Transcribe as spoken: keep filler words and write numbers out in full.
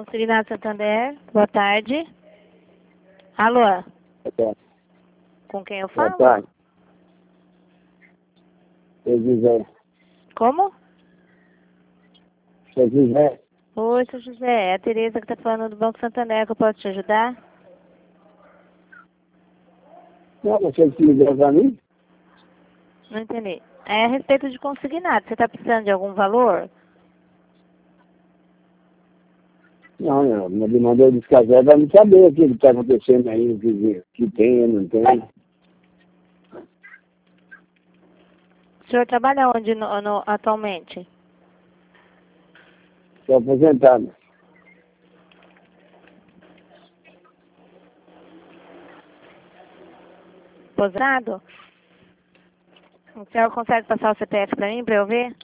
Consignado Santander, boa tarde. Alô? Boa tarde. Com quem eu Boa falo? tarde. Seu José. Como? Seu José. Oi, seu José. É a Tereza que está falando do Banco Santander, que eu posso te ajudar? Não, você que ligou para mim? Não entendi. É a respeito de consignado. Você está precisando de algum valor? Não, não. Me mandou descasar para me saber o que está acontecendo aí, o que, que tem, não tem. O senhor trabalha onde no, no, atualmente? Estou aposentado. Posado? O senhor consegue passar o C P F para mim, para eu ver?